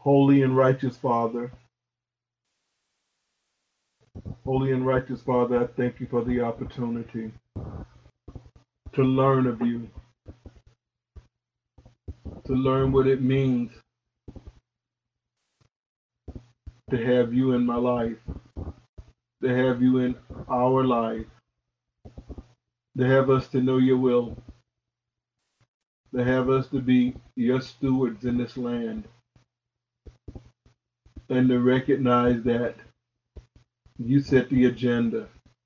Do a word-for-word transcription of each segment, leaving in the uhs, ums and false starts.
Holy and righteous Father, holy and righteous Father, I thank you for the opportunity to learn of you, to learn what it means to have you in my life, to have you in our life, to have us to know your will, to have us to be your stewards in this land, and to recognize that you set the agenda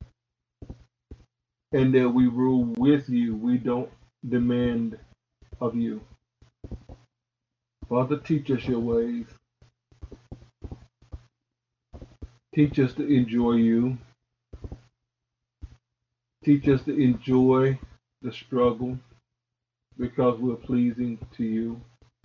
and that we rule with you. We don't demand of you. Father, teach us your ways. Teach us to enjoy you. Teach us to enjoy the struggle because we're pleasing to you.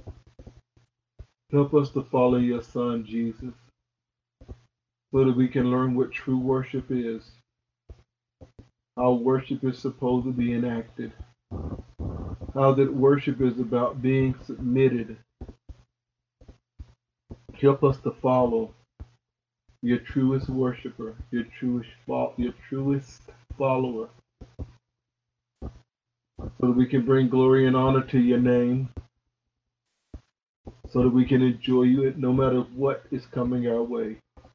Help us to follow your Son, Jesus, so that we can learn what true worship is, how worship is supposed to be enacted, how that worship is about being submitted. Help us to follow your truest worshiper, your truest, your truest follower, so that we can bring glory and honor to your name, so that we can enjoy you no matter what is coming our way.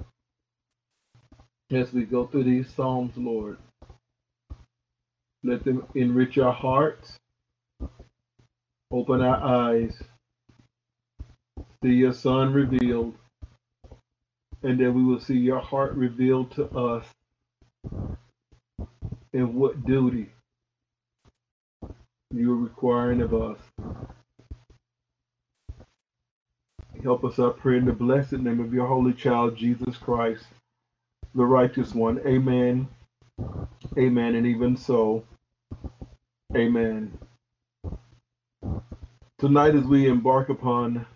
As we go through these Psalms, Lord, let them enrich our hearts, open our eyes, see your Son revealed, and then we will see your heart revealed to us and what duty you are requiring of us. Help us, I pray, in the blessed name of your holy child, Jesus Christ, the righteous one. Amen. Amen. And even so, amen. Tonight, as we embark upon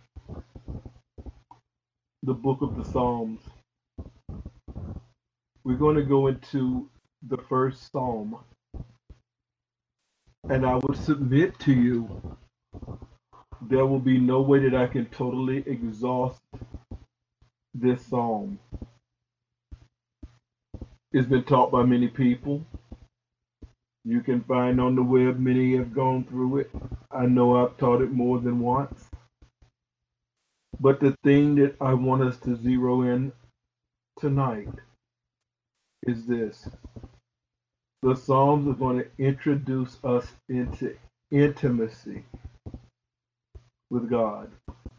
the book of the Psalms, we're going to go into the first Psalm. And I would submit to you, there will be no way that I can totally exhaust this Psalm. It's been taught by many people. You can find on the web, many have gone through it. I know I've taught it more than once. But the thing that I want us to zero in tonight is this. The Psalms are going to introduce us into intimacy with God.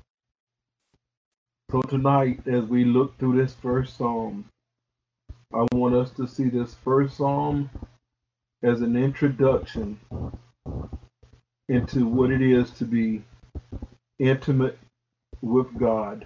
So tonight, as we look through this first Psalm, I want us to see this first Psalm as an introduction into what it is to be intimate with God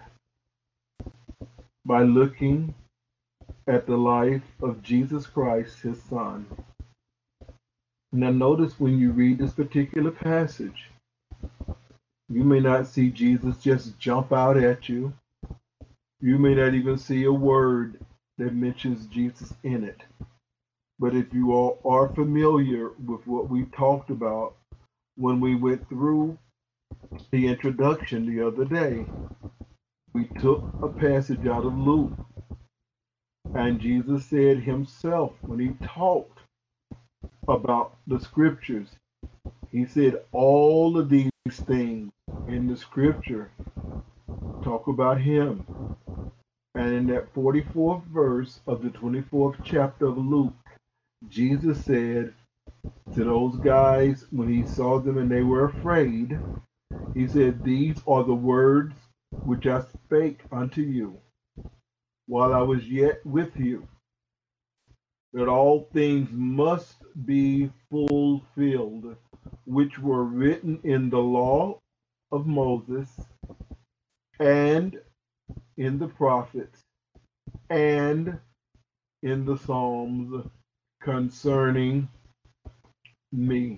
by looking at the life of Jesus Christ, his Son. Now notice when you read this particular passage, you may not see Jesus just jump out at you. You may not even see a word that mentions Jesus in it. But if you all are familiar with what we talked about when we went through the introduction the other day, we took a passage out of Luke, and Jesus said himself when he talked about the scriptures, he said all of these things in the scripture talk about him. And in that forty-fourth verse of the twenty-fourth chapter of Luke, Jesus said to those guys when he saw them and they were afraid, he said, "These are the words which I spake unto you while I was yet with you, that all things must be fulfilled, which were written in the law of Moses and in the prophets and in the Psalms concerning me."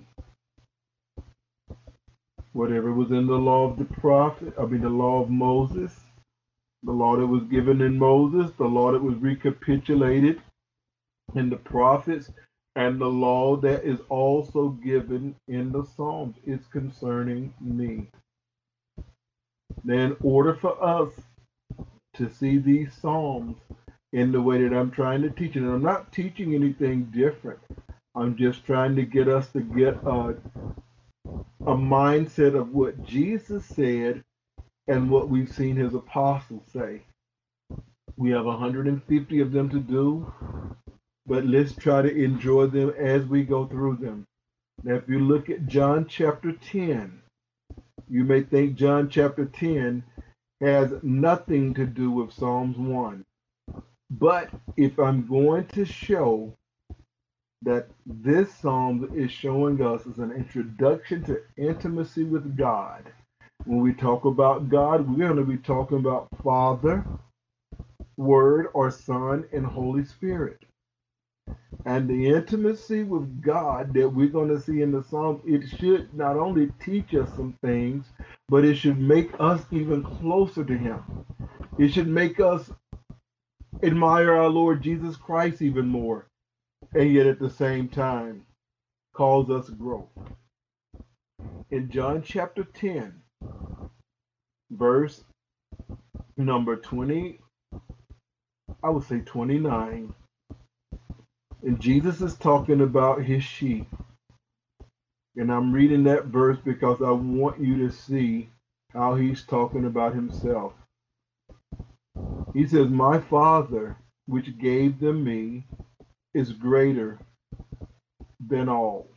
Whatever was in the law of the prophet, I mean the law of Moses, the law that was given in Moses, the law that was recapitulated in the prophets, and the law that is also given in the Psalms is concerning me. Now, in order for us to see these Psalms in the way that I'm trying to teach it, and I'm not teaching anything different. I'm just trying to get us to get a, a mindset of what Jesus said and what we've seen his apostles say. We have one hundred fifty of them to do, but let's try to enjoy them as we go through them. Now, if you look at John chapter ten, you may think John chapter ten has nothing to do with Psalms one. But if I'm going to show that this psalm is showing us as an introduction to intimacy with God, when we talk about God, we're going to be talking about Father, Word, or Son, and Holy Spirit. And the intimacy with God that we're going to see in the Psalms, it should not only teach us some things, but it should make us even closer to Him. It should make us admire our Lord Jesus Christ even more, and yet at the same time cause us growth. In John chapter ten, verse number twenty, I would say twenty-nine, and Jesus is talking about his sheep. And I'm reading that verse because I want you to see how he's talking about himself. He says, "My Father, which gave them me, is greater than all,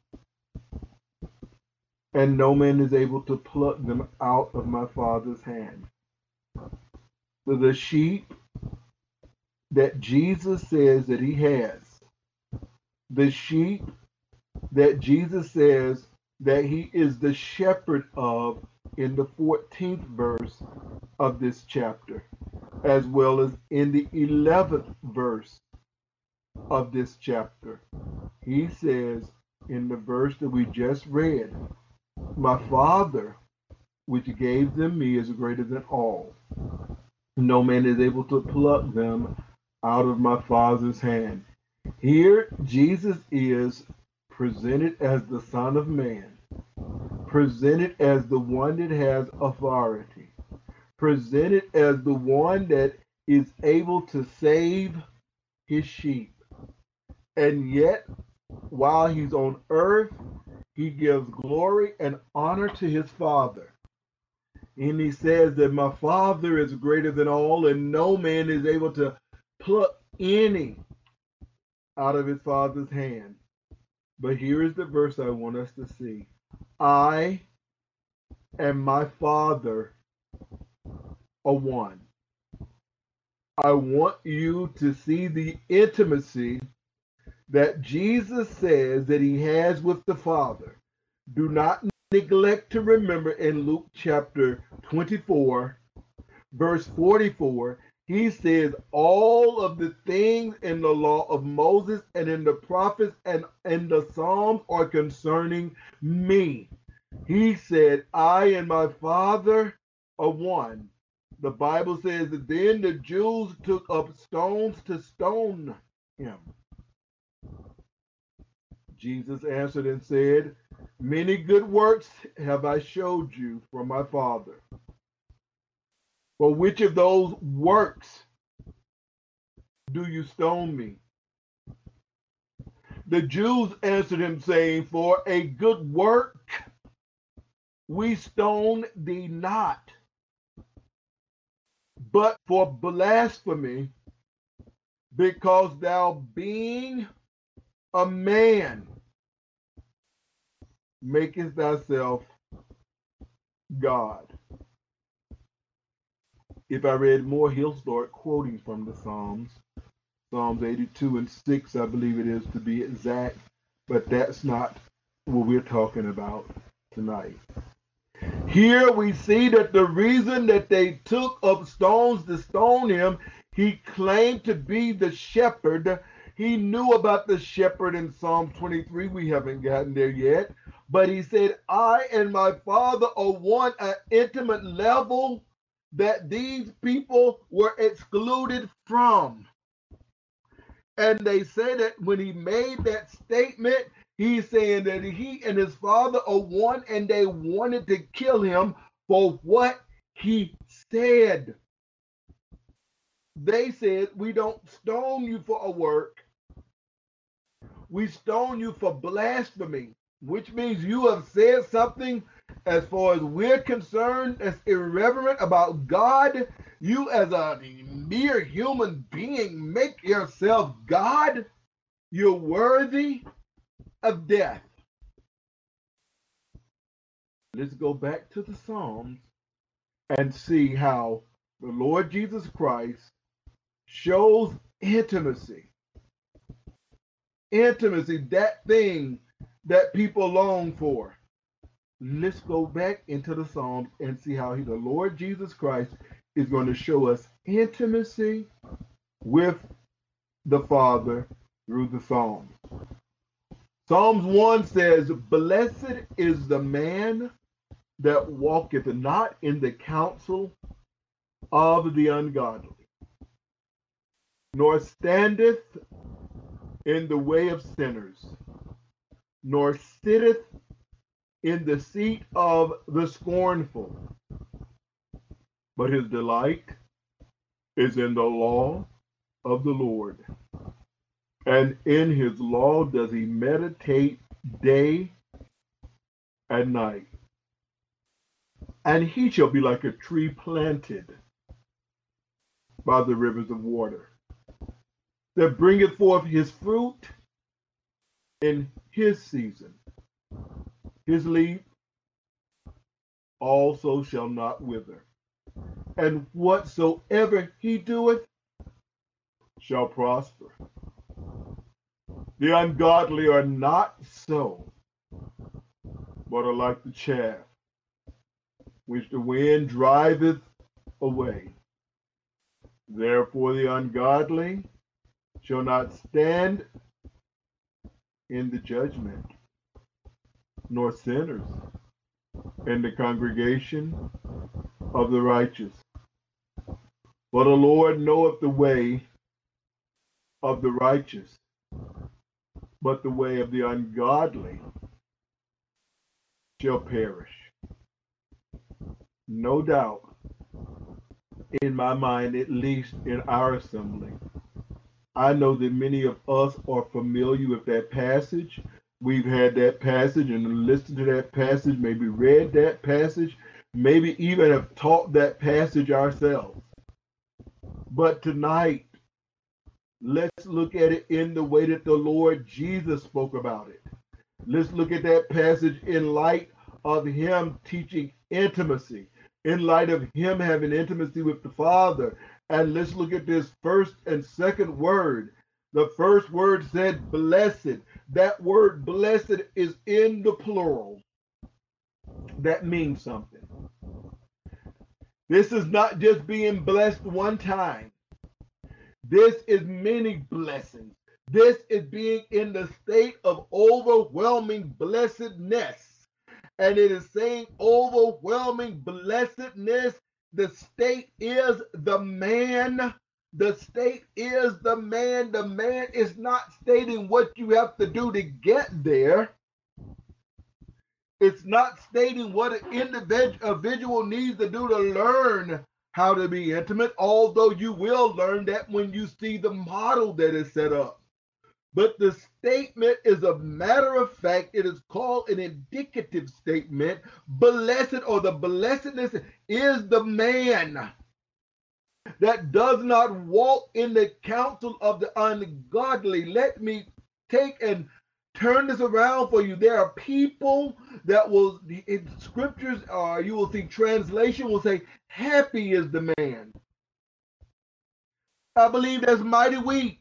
and no man is able to pluck them out of my Father's hand." So the sheep that Jesus says that he has, the sheep that Jesus says that he is the shepherd of in the fourteenth verse of this chapter, as well as in the eleventh verse of this chapter. He says in the verse that we just read, "My Father, which gave them me, is greater than all. No man is able to pluck them out of my Father's hand." Here, Jesus is presented as the Son of Man, presented as the one that has authority, presented as the one that is able to save his sheep. And yet, while he's on earth, he gives glory and honor to his Father. And he says that my Father is greater than all, and no man is able to pluck any out of his Father's hand. But here is the verse I want us to see. I and my Father are one. I want you to see the intimacy that Jesus says that he has with the Father. Do not neglect to remember in Luke chapter twenty-four, verse forty-four, he says all of the things in the law of Moses and in the prophets and in the Psalms are concerning me. He said, I and my Father are one. The Bible says that then the Jews took up stones to stone him. Jesus answered and said, many good works have I showed you from my Father. For which of those works do you stone me? The Jews answered him, saying, for a good work we stone thee not, but for blasphemy, because thou being a man makest thyself God. If I read more, he'll start quoting from the Psalms. Psalms eighty-two and six, I believe it is to be exact, but that's not what we're talking about tonight. Here we see that the reason that they took up stones to stone him, he claimed to be the shepherd. He knew about the shepherd in Psalm twenty-three. We haven't gotten there yet. But he said, I and my Father are one, an intimate level that these people were excluded from. And they say that when he made that statement, he's saying that he and his Father are one, and they wanted to kill him for what He said, they said, we don't stone you for a work. We stone you for blasphemy, which means you have said something, as far as we're concerned, that's irreverent about God. You, as a mere human being, make yourself God. You're worthy of death. Let's go back to the Psalms and see how the Lord Jesus Christ shows intimacy. Intimacy, that thing that people long for. Let's go back into the Psalms and see how he, the Lord Jesus Christ is going to show us intimacy with the Father through the Psalms. Psalms one says, "Blessed is the man that walketh not in the counsel of the ungodly, nor standeth in the way of sinners, nor sitteth in the seat of the scornful. But his delight is in the law of the Lord, and in his law does he meditate day and night. And he shall be like a tree planted by the rivers of water, that bringeth forth his fruit in his season. His leaf also shall not wither, and whatsoever he doeth shall prosper. The ungodly are not so, but are like the chaff which the wind driveth away. Therefore the ungodly shall not stand in the judgment, nor sinners in the congregation of the righteous. For the Lord knoweth the way of the righteous, but the way of the ungodly shall perish." No doubt, in my mind, at least in our assembly, I know that many of us are familiar with that passage. We've had that passage and listened to that passage, maybe read that passage, maybe even have taught that passage ourselves. But tonight, let's look at it in the way that the Lord Jesus spoke about it. Let's look at that passage in light of him teaching intimacy, in light of him having intimacy with the Father. And let's look at this first and second word. The first word said blessed. That word blessed is in the plural. That means something. This is not just being blessed one time. This is many blessings. This is being in the state of overwhelming blessedness. And it is saying overwhelming blessedness. The state is the man. The state is the man. The man is not stating what you have to do to get there. It's not stating what an individual needs to do to learn how to be intimate, although you will learn that when you see the model that is set up. But the statement is a matter of fact. It is called an indicative statement. Blessed, or the blessedness, is the man that does not walk in the counsel of the ungodly. Let me take and turn this around for you. There are people that will, in scriptures, or uh, you will see translation will say, happy is the man. I believe that's mighty weak.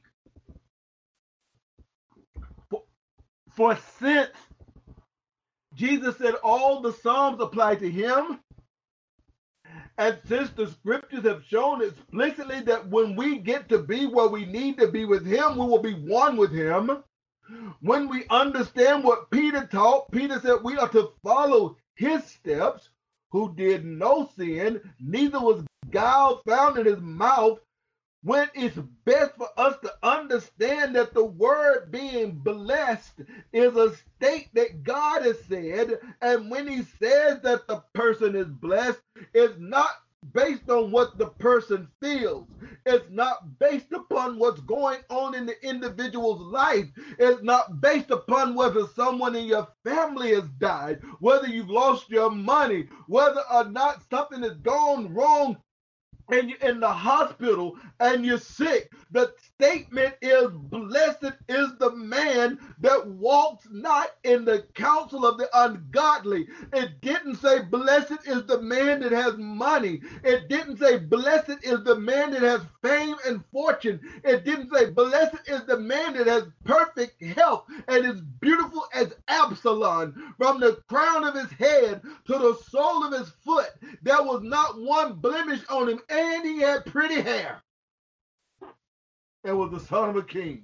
For, for since Jesus said all the Psalms apply to him, and since the scriptures have shown explicitly that when we get to be where we need to be with him, we will be one with him. When we understand what Peter taught, Peter said we are to follow his steps, who did no sin, neither was guile found in his mouth. when it's best for us to understand that the word being blessed is a state that God has said, and when he says that the person is blessed, it's not based on what the person feels. It's not based upon what's going on in the individual's life. It's not based upon whether someone in your family has died, whether you've lost your money, whether or not something has gone wrong and you're in the hospital and you're sick. The statement is, blessed is the man that walks not in the counsel of the ungodly. It didn't say blessed is the man that has money. It didn't say blessed is the man that has fame and fortune. It didn't say blessed is the man that has perfect health and is beautiful as Absalom. From the crown of his head to the sole of his foot, there was not one blemish on him, and he had pretty hair and was the son of a king.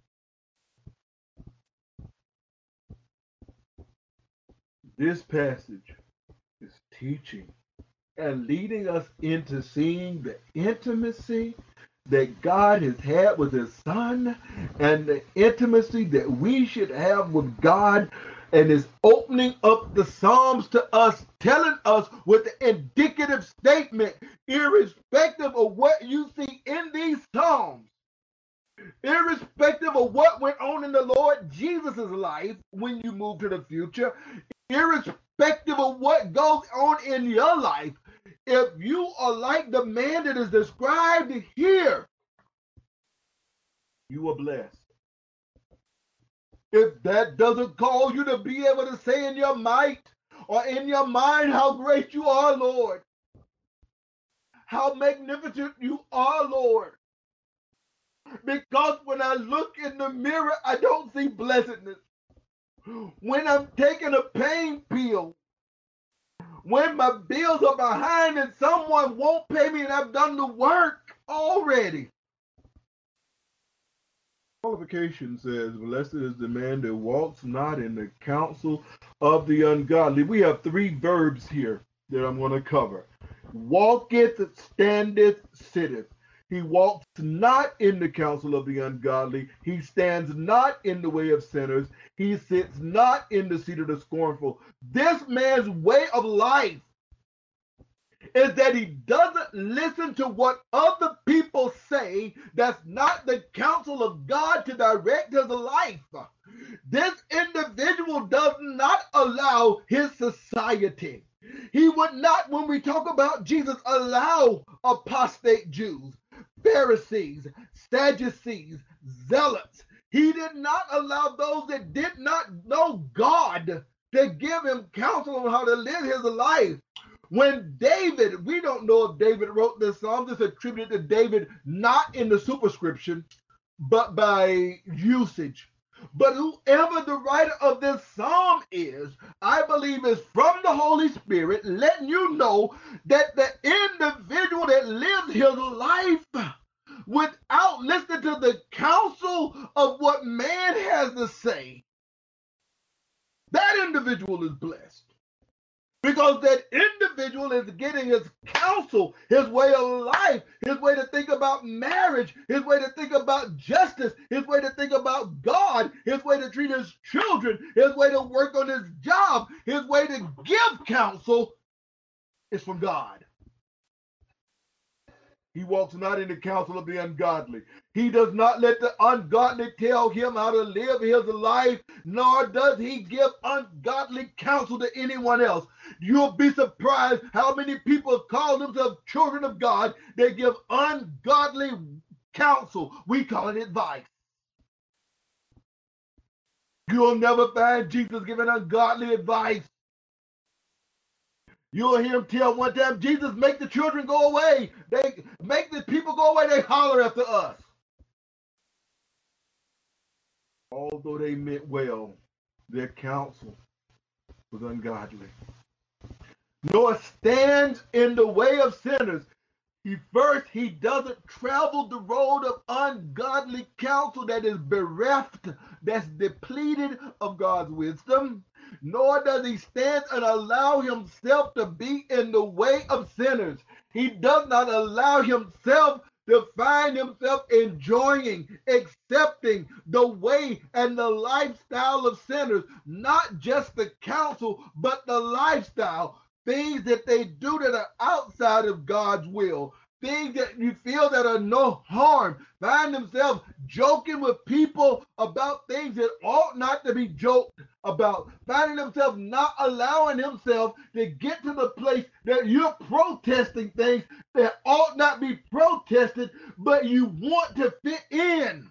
This passage is teaching and leading us into seeing the intimacy that God has had with his son and the intimacy that we should have with God, and is opening up the Psalms to us, telling us with the indicative statement, irrespective of what you see in these Psalms, irrespective of what went on in the Lord Jesus' life when you move to the future, irrespective of what goes on in your life, if you are like the man that is described here, you are blessed. If that doesn't cause you to be able to say in your might or in your mind how great you are, Lord, how magnificent you are, Lord. Because when I look in the mirror, I don't see blessedness. When I'm taking a pain pill, when my bills are behind and someone won't pay me and I've done the work already. Qualification says, blessed is the man that walks not in the counsel of the ungodly. We have three verbs here that I'm going to cover. Walketh, standeth, sitteth. He walks not in the counsel of the ungodly. He stands not in the way of sinners. He sits not in the seat of the scornful. This man's way of life is that he doesn't listen to what other people say. That's not the counsel of God to direct his life. This individual does not allow his society. He would not, when we talk about Jesus, allow apostate Jews, Pharisees, Sadducees, zealots. He did not allow those that did not know God to give him counsel on how to live his life. When David, we don't know if David wrote this psalm, it's attributed to David not in the superscription, but by usage. But whoever the writer of this psalm is, I believe is from the Holy Spirit, letting you know that the individual that lives his life without listening to the counsel of what man has to say, that individual is blessed. Because that individual is getting his counsel, his way of life, his way to think about marriage, his way to think about justice, his way to think about God, his way to treat his children, his way to work on his job, his way to give counsel is from God. He walks not in the counsel of the ungodly. He does not let the ungodly tell him how to live his life, nor does he give ungodly counsel to anyone else. You'll be surprised how many people call themselves children of God. They give ungodly counsel. We call it advice. You'll never find Jesus giving ungodly advice. You'll hear him tell one time, Jesus, make the children go away. They make the people go away. They holler after us. Although they meant well, their counsel was ungodly. Nor stands in the way of sinners. He first, he doesn't travel the road of ungodly counsel that is bereft, that's depleted of God's wisdom. Nor does he stand and allow himself to be in the way of sinners. He does not allow himself to find himself enjoying, accepting the way and the lifestyle of sinners, not just the counsel, but the lifestyle, things that they do that are outside of God's will, things that you feel that are no harm, find themselves joking with people about things that ought not to be joked about, finding themselves not allowing himself to get to the place that you're protesting things that ought not be protested, but you want to fit in.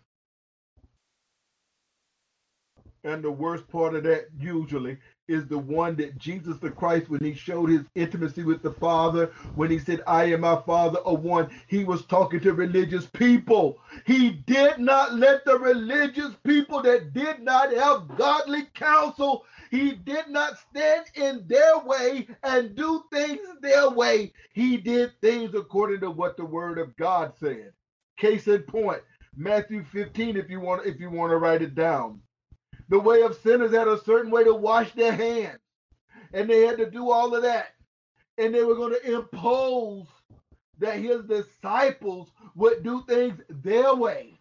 And the worst part of that usually is the one that Jesus the Christ, when he showed his intimacy with the Father, when he said, I and my Father are one, he was talking to religious people. He did not let the religious people that did not have godly counsel, he did not stand in their way and do things their way. He did things according to what the word of God said. Case in point, Matthew fifteen, if you want, if you want to write it down. The way of sinners had a certain way to wash their hands. And they had to do all of that. And they were going to impose that his disciples would do things their way.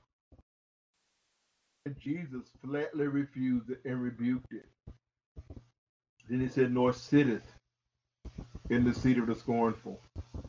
And Jesus flatly refused it and rebuked it. Then he said, nor sitteth in the seat of the scornful.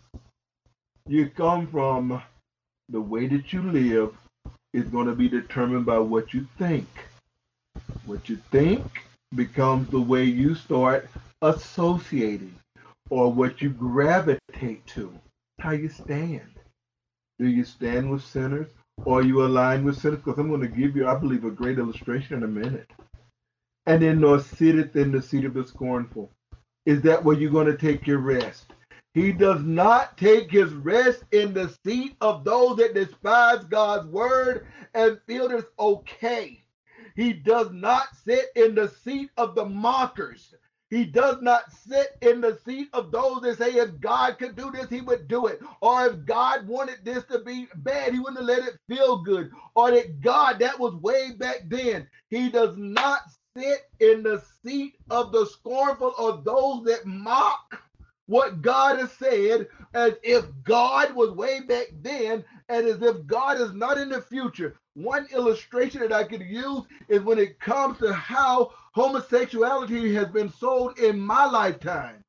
You come from the way that you live is going to be determined by what you think. What you think becomes the way you start associating, or what you gravitate to, how you stand. Do you stand with sinners, or you align with sinners? Because I'm going to give you, I believe, a great illustration in a minute. And then nor sitteth in the seat of the scornful. Is that where you're going to take your rest? He does not take his rest in the seat of those that despise God's word and feel it's okay. He does not sit in the seat of the mockers. He does not sit in the seat of those that say if God could do this, he would do it. Or if God wanted this to be bad, he wouldn't have let it feel good. Or that God, that was way back then. He does not sit in the seat of the scornful or those that mock what God has said, as if God was way back then and as if God is not in the future. One illustration that I could use is when it comes to how homosexuality has been sold in my lifetime.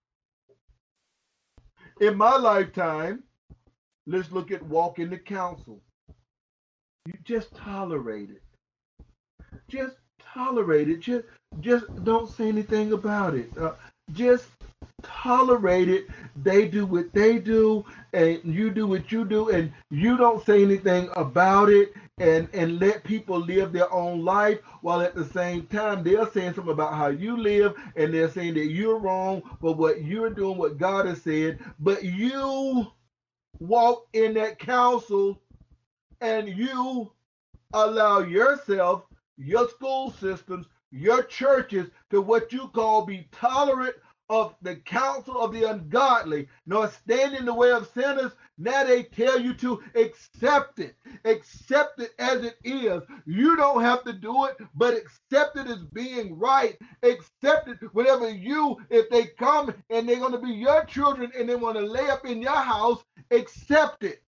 In my lifetime, let's look at walk in the council. You just tolerate it. Just tolerate it. Just, just don't say anything about it. Uh, just tolerate it. They do what they do, and you do what you do, and you don't say anything about it, and and let people live their own life, while at the same time they're saying something about how you live, and they're saying that you're wrong for what you're doing, what God has said, but you walk in that council and you allow yourself, your school systems, your churches to what you call be tolerant of the counsel of the ungodly, nor stand in the way of sinners. Now they tell you to accept it. Accept it as it is. You don't have to do it, but accept it as being right. Accept it whenever you, if they come and they're going to be your children and they want to lay up in your house, accept it.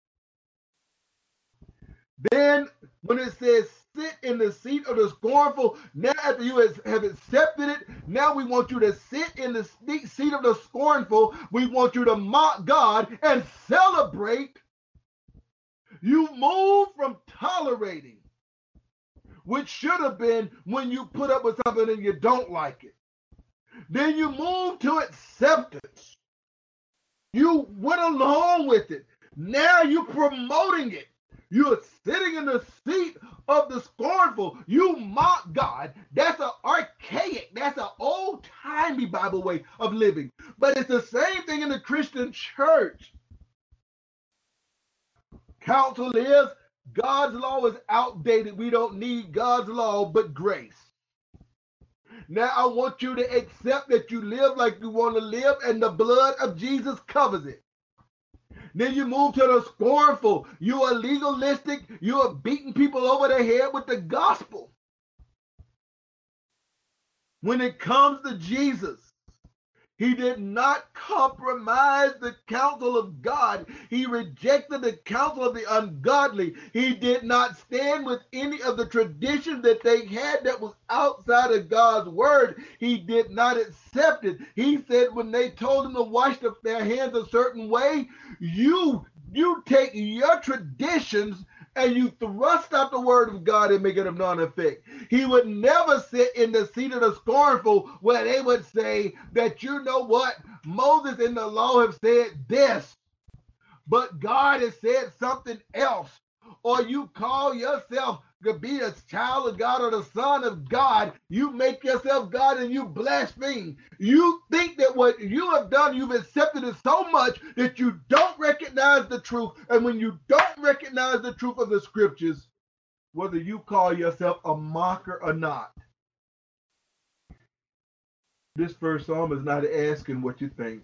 Then when it says sit in the seat of the scornful, now after you have accepted it, now we want you to sit in the seat of the scornful. We want you to mock God and celebrate. You move from tolerating, which should have been when you put up with something and you don't like it. Then you move to acceptance. You went along with it. Now you're promoting it. You're sitting in the seat of the scornful. You mock God. That's an archaic, that's an old-timey Bible way of living. But it's the same thing in the Christian church. Counsel is God's law is outdated. We don't need God's law but grace. Now I want you to accept that you live like you want to live, and the blood of Jesus covers it. Then you move to the scornful. You are legalistic. You are beating people over the head with the gospel. When it comes to Jesus, He did not compromise the counsel of God. He rejected the counsel of the ungodly. He did not stand with any of the traditions that they had that was outside of God's word. He did not accept it. He said when they told him to wash the, their hands a certain way, you, you take your traditions and you thrust out the word of God and make it of none effect. He would never sit in the seat of the scornful where they would say that, you know what, Moses and the law have said this, but God has said something else. Or you call yourself to be a child of God or the son of God, you make yourself God and you blaspheme. You think that what you have done, you've accepted it so much that you don't recognize the truth. And when you don't recognize the truth of the scriptures, whether you call yourself a mocker or not, this first psalm is not asking what you think.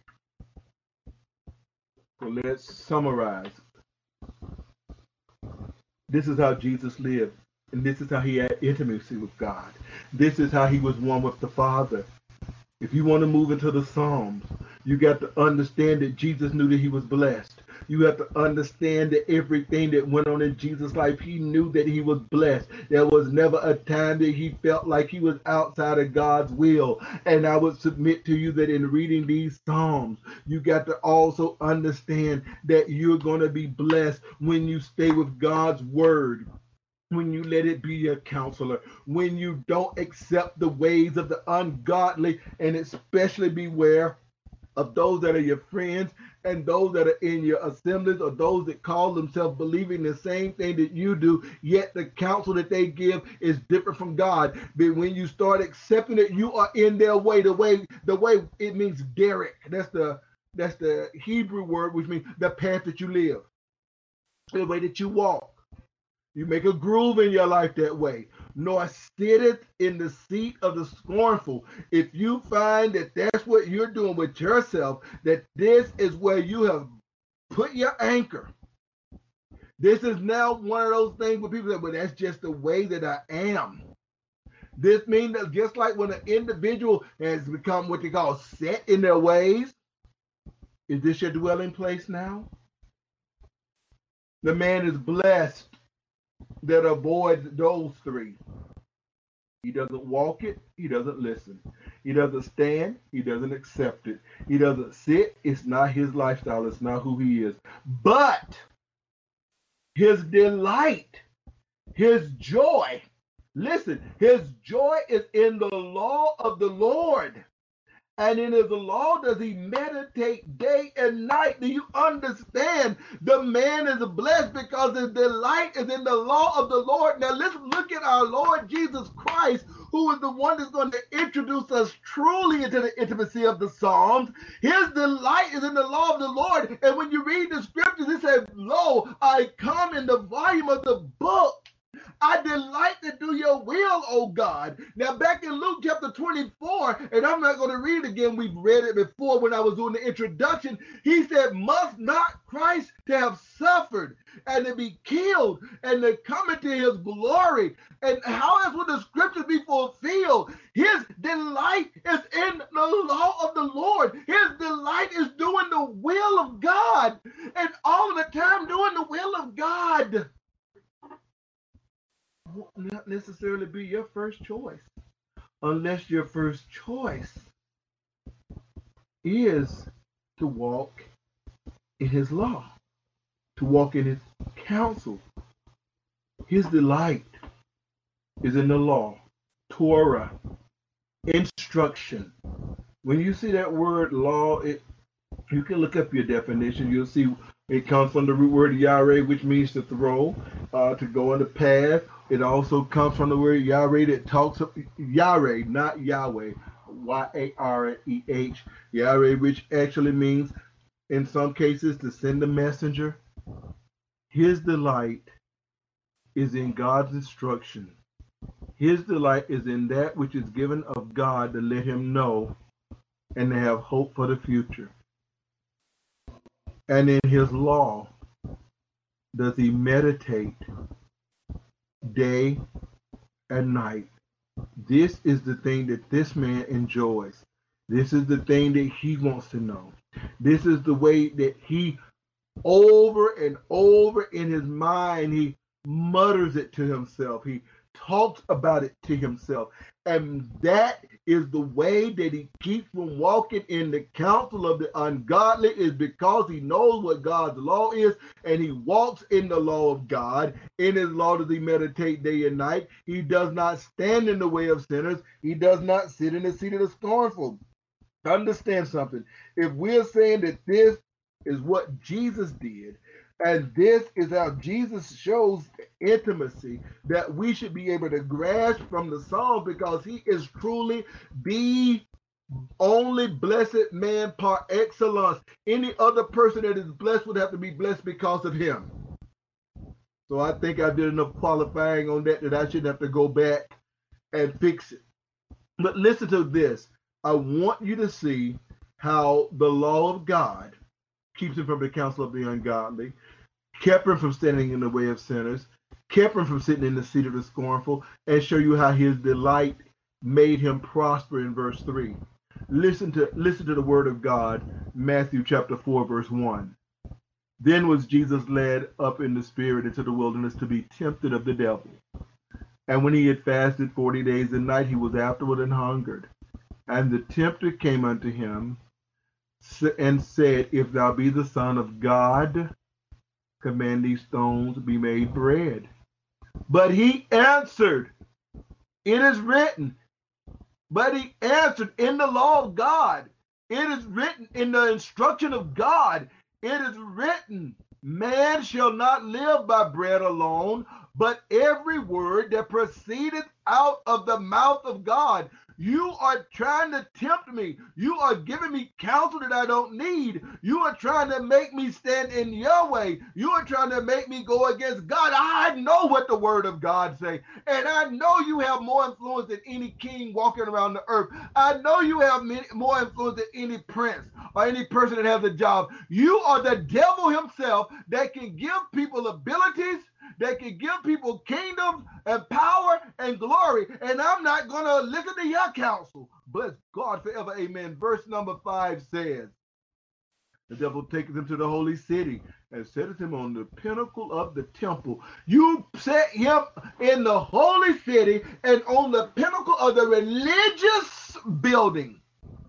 So let's summarize. This is how Jesus lived, and this is how he had intimacy with God. This is how he was one with the Father. If you want to move into the Psalms, you got to understand that Jesus knew that he was blessed. You have to understand that everything that went on in Jesus' life, he knew that he was blessed. There was never a time that he felt like he was outside of God's will. And I would submit to you that in reading these Psalms, you got to also understand that you're going to be blessed when you stay with God's word, when you let it be your counselor, when you don't accept the ways of the ungodly, and especially beware of those that are your friends and those that are in your assemblies, or those that call themselves believing the same thing that you do, yet the counsel that they give is different from God. But when you start accepting it, you are in their way. The way, the way it means derek. That's the that's the Hebrew word, which means the path that you live, the way that you walk. You make a groove in your life that way. Nor sitteth in the seat of the scornful. If you find that that's what you're doing with yourself, that this is where you have put your anchor. This is now one of those things where people say, well, that's just the way that I am. This means that just like when an individual has become what they call set in their ways, is this your dwelling place now? The man is blessed that avoids those three. He doesn't walk it, he doesn't listen. He doesn't stand, he doesn't accept it. He doesn't sit, it's not his lifestyle, it's not who he is. But his delight, his joy, listen, his joy is in the law of the Lord. And in his law does he meditate day and night. Do you understand? The man is blessed because his delight is in the law of the Lord. Now let's look at our Lord Jesus Christ, who is the one that's going to introduce us truly into the intimacy of the Psalms. His delight is in the law of the Lord. And when you read the scriptures, it says, lo, I come in the volume of the book. I delight to do your will, O God. Now, back in Luke chapter twenty-four, and I'm not going to read it again. We've read it before when I was doing the introduction. He said, must not Christ to have suffered and to be killed and to come into his glory? And how else would the scriptures be fulfilled? His delight is in the law of the Lord. His delight is doing the will of God. And all of the time doing the will of God won't not necessarily be your first choice, unless your first choice is to walk in his law, to walk in his counsel. His delight is in the law, Torah, instruction. When you see that word law, it, you can look up your definition. You'll see it comes from the root word yareh, which means to throw, uh, to go on the path. It also comes from the word yareh that talks of yareh, not Yahweh, Y A R E H, yareh, which actually means, in some cases, to send a messenger. His delight is in God's instruction. His delight is in that which is given of God to let him know and to have hope for the future. And in his law does he meditate day and night. This is the thing that this man enjoys. This is the thing that he wants to know. This is the way that he, over and over in his mind, he mutters it to himself. He talks about it to himself. And that is the way that he keeps from walking in the counsel of the ungodly, is because he knows what God's law is, and he walks in the law of God. In his law does he meditate day and night. He does not stand in the way of sinners. He does not sit in the seat of the scornful. Understand something. If we're saying that this is what Jesus did, and this is how Jesus shows intimacy, that we should be able to grasp from the Psalms, because he is truly the only blessed man par excellence. Any other person that is blessed would have to be blessed because of him. So I think I did enough qualifying on that that I shouldn't have to go back and fix it. But listen to this. I want you to see how the law of God keeps him from the counsel of the ungodly, kept him from standing in the way of sinners, kept him from sitting in the seat of the scornful, and show you how his delight made him prosper in verse three. Listen to listen to the word of God, Matthew chapter four, verse one. Then was Jesus led up in the spirit into the wilderness to be tempted of the devil. And when he had fasted forty days and night, he was afterward and hungered. And the tempter came unto him and said, If thou be the Son of God, command these stones be made bread. But he answered, It is written. But he answered, in the law of God, it is written, in the instruction of God, it is written, man shall not live by bread alone, but every word that proceedeth out of the mouth of God. You are trying to tempt me. You are giving me counsel that I don't need. You are trying to make me stand in your way. You are trying to make me go against God. I know what the word of God say. And I know you have more influence than any king walking around the earth. I know you have many, more influence than any prince or any person that has a job. You are the devil himself that can give people abilities, that can give people kingdoms and power and glory, and I'm not going to listen to your counsel. Bless God forever, amen. Verse number five says, the devil taketh him to the holy city and setteth him on the pinnacle of the temple. You set him in the holy city and on the pinnacle of the religious building.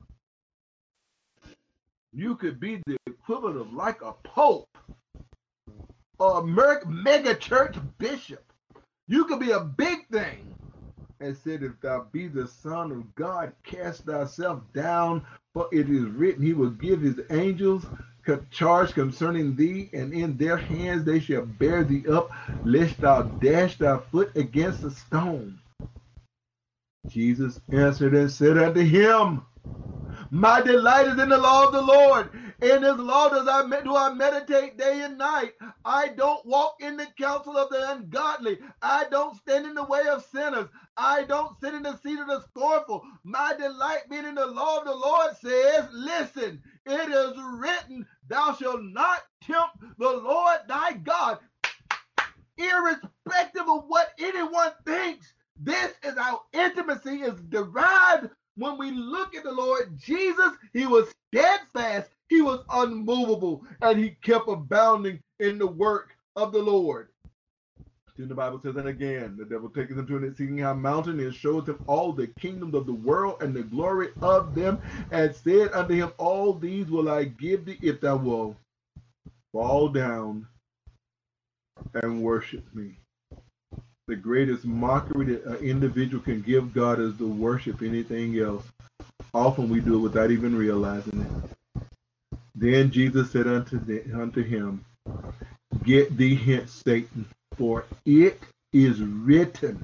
You could be the equivalent of like a pope, or a mega church bishop. You could be a big thing. And said, if thou be the Son of God, cast thyself down, for it is written, he will give his angels charge concerning thee, and in their hands they shall bear thee up, lest thou dash thy foot against a stone. Jesus answered and said unto him, my delight is in the law of the Lord. In his law does I do I meditate day and night. I don't walk in the counsel of the ungodly. I don't stand in the way of sinners. I don't sit in the seat of the scornful. My delight being in the law of the Lord says, listen, it is written, thou shalt not tempt the Lord thy God. Irrespective of what anyone thinks, this is how intimacy is derived. When we look at the Lord Jesus, he was steadfast, he was unmovable, and he kept abounding in the work of the Lord. Then the Bible says, and again, the devil taketh him to an exceeding high mountain, and showeth him all the kingdoms of the world and the glory of them, and said unto him, all these will I give thee, if thou wilt fall down and worship me. The greatest mockery that an individual can give God is to worship anything else. Often we do it without even realizing it. Then Jesus said unto, the, unto him, get thee hence, Satan, for it is written,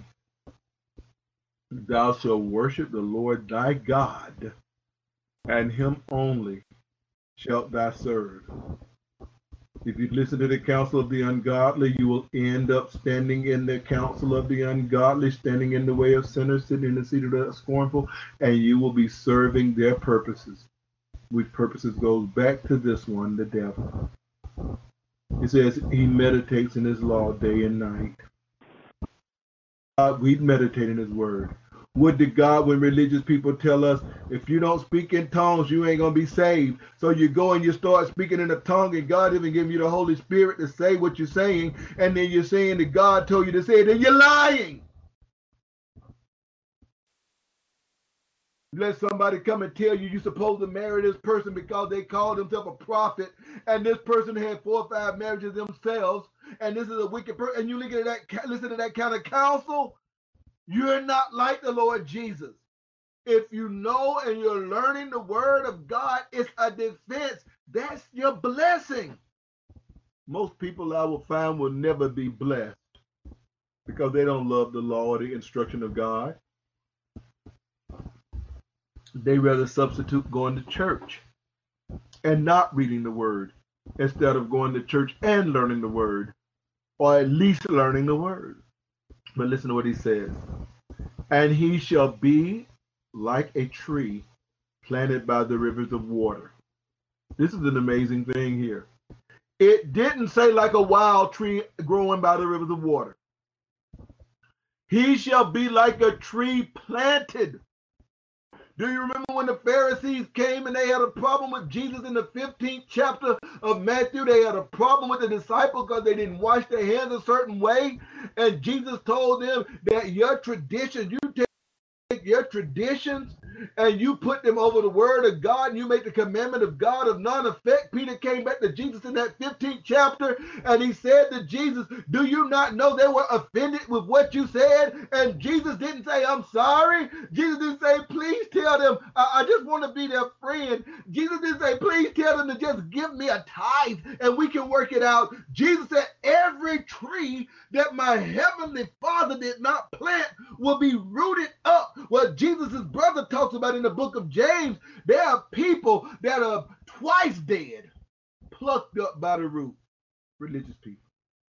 thou shalt worship the Lord thy God, and him only shalt thou serve. If you listen to the counsel of the ungodly, you will end up standing in the counsel of the ungodly, standing in the way of sinners, sitting in the seat of the scornful, and you will be serving their purposes, which purposes goes back to this one, the devil. It says he meditates in his law day and night. Uh, we meditate in his word. What did God, when religious people tell us, if you don't speak in tongues, you ain't going to be saved. So you go and you start speaking in a tongue, and God even give you the Holy Spirit to say what you're saying, and then you're saying that God told you to say it, and you're lying. Let somebody come and tell you you're supposed to marry this person because they called themselves a prophet, and this person had four or five marriages themselves, and this is a wicked person, and you look at that, listen to that kind of counsel, you're not like the Lord Jesus. If you know and you're learning the word of God, it's a defense. That's your blessing. Most people I will find will never be blessed because they don't love the law or the instruction of God. They rather substitute going to church and not reading the word instead of going to church and learning the word, or at least learning the word. But listen to what he says. And he shall be like a tree planted by the rivers of water. This is an amazing thing here. It didn't say like a wild tree growing by the rivers of water. He shall be like a tree planted. Do you remember when the Pharisees came and they had a problem with Jesus in the fifteenth chapter of Matthew? They had a problem with the disciples because they didn't wash their hands a certain way. And Jesus told them that your traditions, you take your traditions and you put them over the word of God, and you make the commandment of God of none effect. Peter came back to Jesus in that fifteenth chapter, and he said to Jesus, do you not know they were offended with what you said? And Jesus didn't say, I'm sorry. Jesus didn't say, please tell them, I, I just want to be their friend. Jesus didn't say, please tell them to just give me a tithe and we can work it out. Jesus said, every tree that my heavenly Father did not plant will be rooted up. Well, Jesus' brother talks about in the book of James, there are people that are twice dead, plucked up by the root, religious people.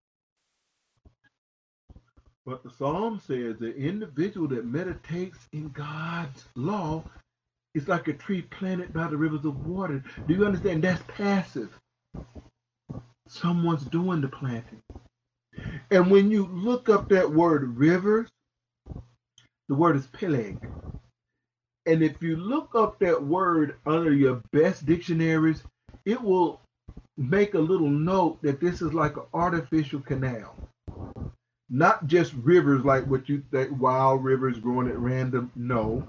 But the Psalm says the individual that meditates in God's law is like a tree planted by the rivers of water. Do you understand? That's passive. Someone's doing the planting. And when you look up that word rivers, the word is peleg. And if you look up that word under your best dictionaries, it will make a little note that this is like an artificial canal. Not just rivers like what you think, wild rivers growing at random. No.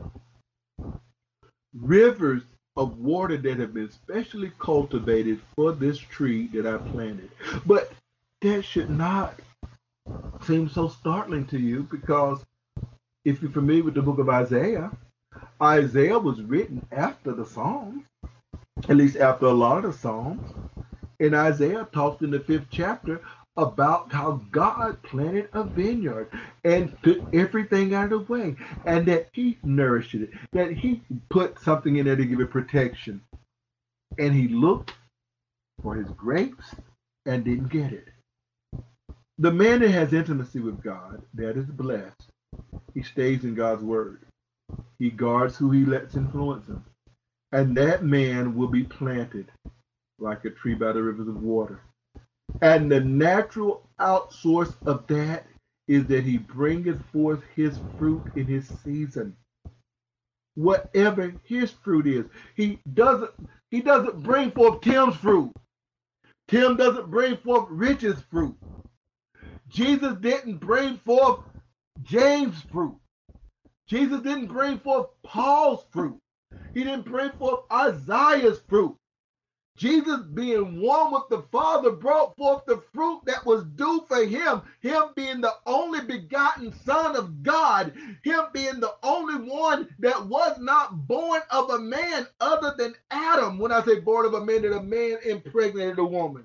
Rivers of water that have been specially cultivated for this tree that I planted. But that should not seem so startling to you, because if you're familiar with the book of Isaiah, Isaiah was written after the Psalms, at least after a lot of the Psalms. And Isaiah talks in the fifth chapter about how God planted a vineyard and took everything out of the way, and that he nourished it, that he put something in there to give it protection. And he looked for his grapes and didn't get it. The man that has intimacy with God, that is blessed. He stays in God's word. He guards who he lets influence him. And that man will be planted like a tree by the rivers of water. And the natural outsource of that is that he bringeth forth his fruit in his season. Whatever his fruit is. He doesn't, he doesn't bring forth Tim's fruit. Tim doesn't bring forth Rich's fruit. Jesus didn't bring forth James' fruit. Jesus didn't bring forth Paul's fruit. He didn't bring forth Isaiah's fruit. Jesus, being one with the Father, brought forth the fruit that was due for him. Him being the only begotten Son of God. Him being the only one that was not born of a man other than Adam. When I say born of a man, that a man impregnated a woman.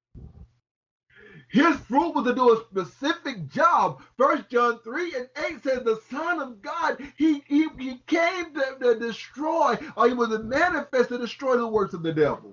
His fruit was to do a specific job. First John three and eight says the Son of God, he, he, he came to, to destroy, or he was manifest to destroy the works of the devil.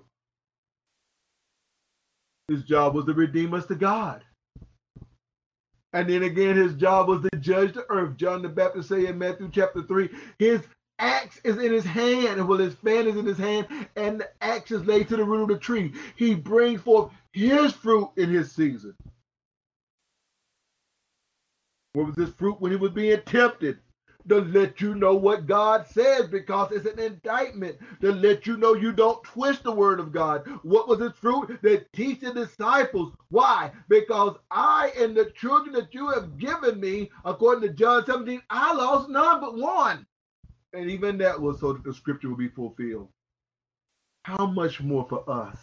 His job was to redeem us to God. And then again, his job was to judge the earth. John the Baptist say in Matthew chapter three, his axe is in his hand, and well, his fan is in his hand, and the axe is laid to the root of the tree. He brings forth his fruit in his season. What was his fruit when he was being tempted? to let you know what God says, because it's an indictment to let you know you don't twist the word of God. What was its fruit? They teach the disciples. Why? Because I and the children that you have given me, according to John seventeen, I lost none but one. And even that was so that the scripture will be fulfilled. How much more for us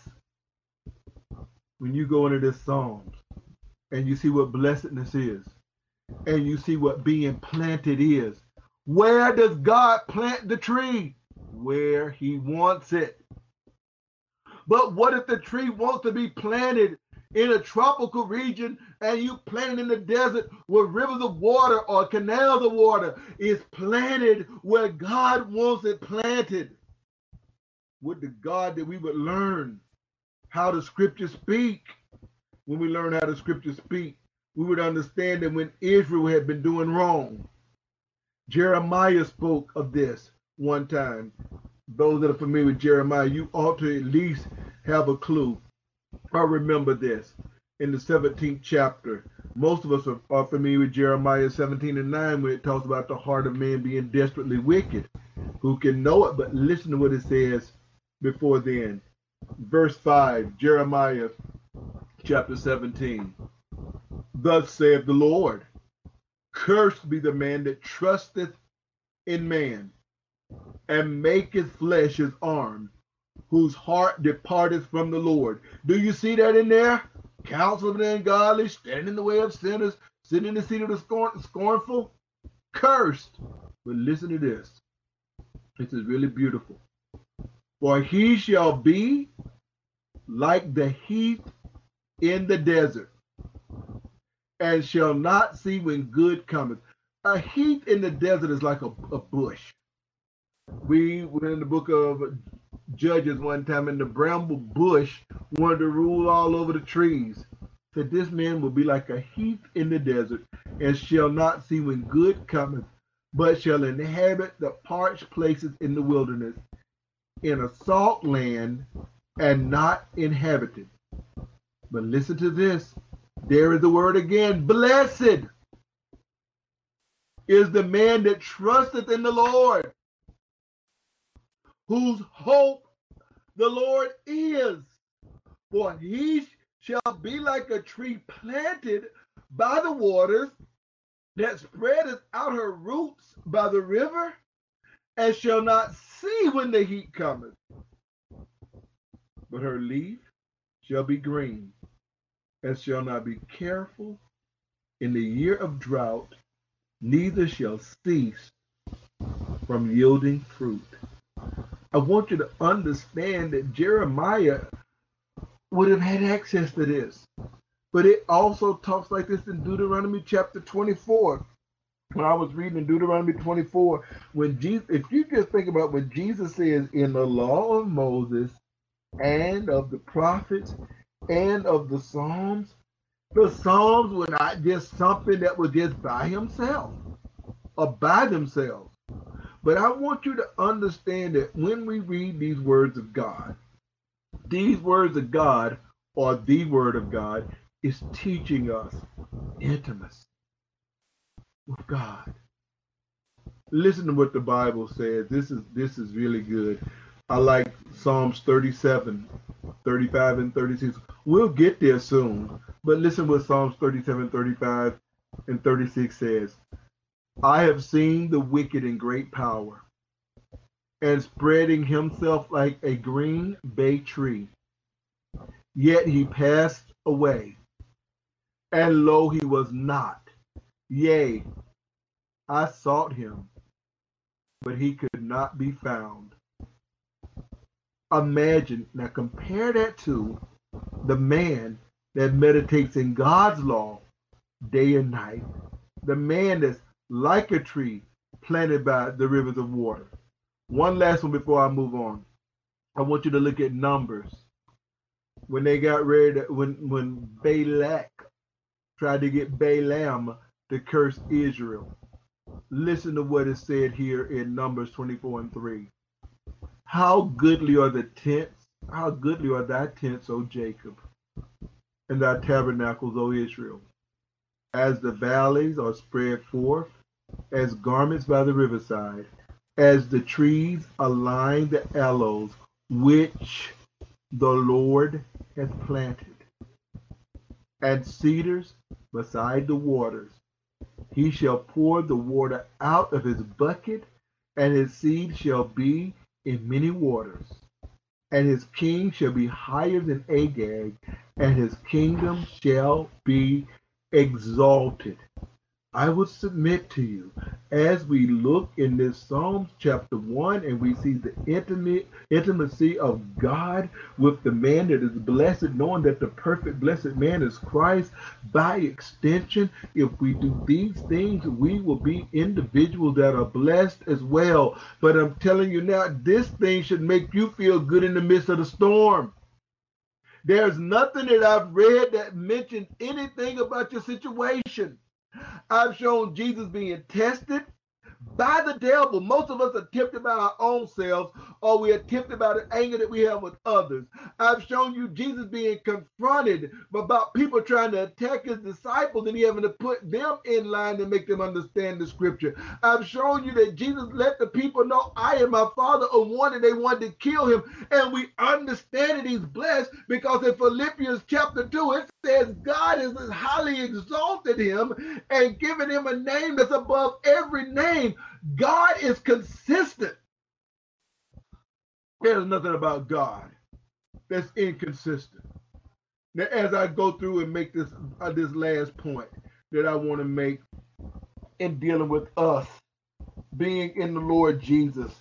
when you go into this Psalms and you see what blessedness is, and you see what being planted is. Where does God plant the tree? Where he wants it. But what if the tree wants to be planted in a tropical region and you plant it in the desert where rivers of water or canals of water? Is planted where God wants it planted. Would to God that we would learn how the scriptures speak. When we learn how the scriptures speak, we would understand that when Israel had been doing wrong, Jeremiah spoke of this one time. Those that are familiar with Jeremiah, you ought to at least have a clue. I remember this in the seventeenth chapter. Most of us are, are familiar with Jeremiah seventeen and nine, where it talks about the heart of man being desperately wicked. Who can know it? But listen to what it says before then. Verse five, Jeremiah chapter seventeen. Thus saith the Lord, cursed be the man that trusteth in man, and maketh flesh his arm, whose heart departeth from the Lord. Do you see that in there? Counsel of the ungodly, stand in the way of sinners, sit in the seat of the scorn, scornful, cursed. But listen to this. This is really beautiful. For he shall be like the heath in the desert, and shall not see when good cometh. A heath in the desert is like a, a bush. We were in the book of Judges one time, and the bramble bush wanted to rule all over the trees. Said this man will be like a heath in the desert, and shall not see when good cometh, but shall inhabit the parched places in the wilderness, in a salt land, and not inhabited. But listen to this. There is the word again. Blessed is the man that trusteth in the Lord, whose hope the Lord is. For he shall be like a tree planted by the waters, that spreadeth out her roots by the river, and shall not see when the heat cometh. But her leaf shall be green, and shall not be careful in the year of drought, neither shall cease from yielding fruit. I want you to understand that Jeremiah would have had access to this. But it also talks like this in Deuteronomy chapter twenty-four. When I was reading in Deuteronomy twenty-four, when Jesus, if you just think about what Jesus says in the law of Moses and of the prophets and of the Psalms, the Psalms were not just something that was just by himself or by themselves. But I want you to understand that when we read these words of God, these words of God, or the word of God, is teaching us intimacy with God. Listen to what the Bible says. This is this is really good. I like Psalms thirty-seven, thirty-five, and thirty-six. We'll get there soon. But listen what Psalms thirty-seven, thirty-five, and thirty-six says. I have seen the wicked in great power, and spreading himself like a green bay tree. Yet he passed away, and lo, he was not. Yea, I sought him, but he could not be found. Imagine, now compare that to the man that meditates in God's law day and night. The man that's like a tree planted by the rivers of water. One last one before I move on. I want you to look at Numbers. When they got ready to, when, when Balak tried to get Balaam to curse Israel. Listen to what is said here in Numbers twenty-four and three. How goodly are the tents, how goodly are thy tents, O Jacob, and thy tabernacles, O Israel. As the valleys are spread forth, as garments by the riverside, as the trees align the aloes which the Lord has planted, and cedars beside the waters. He shall pour the water out of his bucket, and his seed shall be in many waters. And his king shall be higher than Agag, and his kingdom shall be exalted. I would submit to you, as we look in this Psalms chapter one and we see the intimate intimacy of God with the man that is blessed, knowing that the perfect blessed man is Christ. By extension, if we do these things, we will be individuals that are blessed as well. But I'm telling you now, this thing should make you feel good in the midst of the storm. There's nothing that I've read that mentions anything about your situation. I've shown Jesus being tested by the devil. Most of us are tempted by our own selves, or we are tempted by the anger that we have with others. I've shown you Jesus being confronted about people trying to attack his disciples and he having to put them in line to make them understand the scripture. I've shown you that Jesus let the people know, I and my Father are one, and they wanted to kill him. And we understand that he's blessed because in Philippians chapter two, it says God has highly exalted him and given him a name that's above every name. God is consistent. There's nothing about God that's inconsistent. Now, as I go through and make this uh, this last point that I want to make in dealing with us being in the Lord Jesus,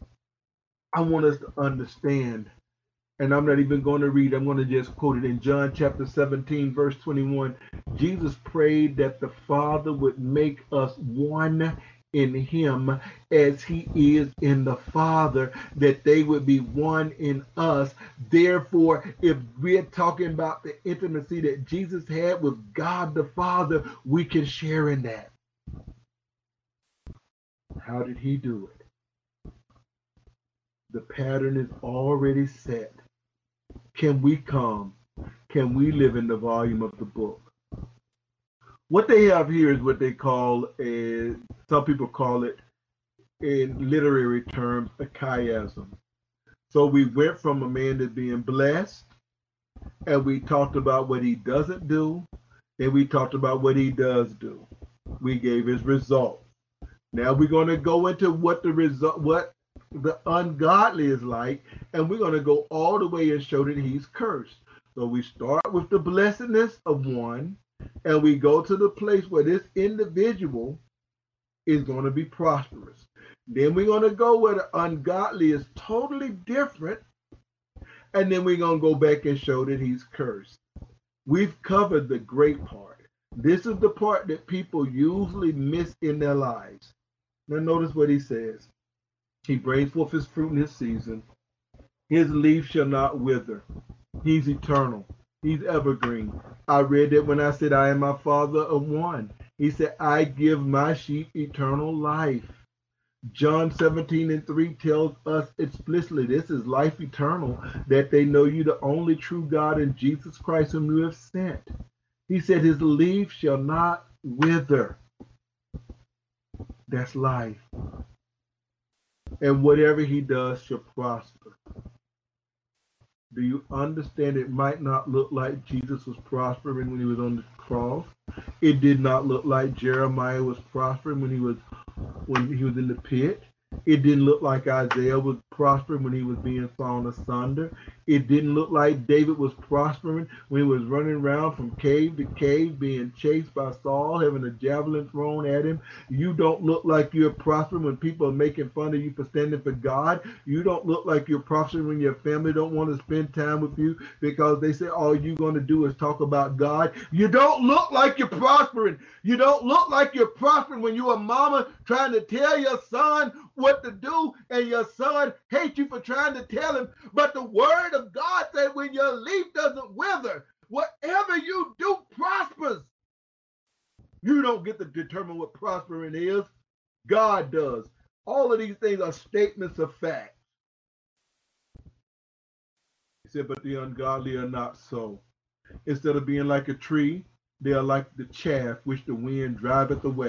I want us to understand, and I'm not even going to read, I'm going to just quote it in John chapter seventeen, verse twenty-one. Jesus prayed that the Father would make us one in him as he is in the Father, that they would be one in us. Therefore, if we're talking about the intimacy that Jesus had with God the Father, we can share in that. How did he do it? The pattern is already set. Can we come? Can we live in the volume of the book? What they have here is what they call, a, some people call it in literary terms, a chiasm. So we went from a man that's being blessed, and we talked about what he doesn't do, and we talked about what he does do. We gave his results. Now we're going to go into what the result, what the ungodly is like, and we're going to go all the way and show that he's cursed. So we start with the blessedness of one, and we go to the place where this individual is going to be prosperous. Then we're going to go where the ungodly is totally different, and then we're going to go back and show that he's cursed. We've covered the great part. This is the part that people usually miss in their lives. Now notice what he says. He brings forth his fruit in his season. His leaf shall not wither. He's eternal. He's evergreen. I read that when I said, I and my Father are one. He said, I give my sheep eternal life. John seventeen and three tells us explicitly, this is life eternal, that they know you the only true God and Jesus Christ whom you have sent. He said, his leaf shall not wither. That's life. And whatever he does shall prosper. Do you understand? It might not look like Jesus was prospering when he was on the cross. It did not look like Jeremiah was prospering when he was when he was in the pit. It didn't look like Isaiah was prospering when he was being sawn asunder. It didn't look like David was prospering when he was running around from cave to cave, being chased by Saul, having a javelin thrown at him. You don't look like you're prospering when people are making fun of you for standing for God. You don't look like you're prospering when your family don't want to spend time with you because they say all you're going to do is talk about God. You don't look like you're prospering. You don't look like you're prospering when you're a mama trying to tell your son what to do, and your son hates you for trying to tell him. But the word of God said when your leaf doesn't wither, whatever you do prospers. You don't get to determine what prospering is. God does. All of these things are statements of fact. He said, but the ungodly are not so. Instead of being like a tree, they are like the chaff which the wind driveth away.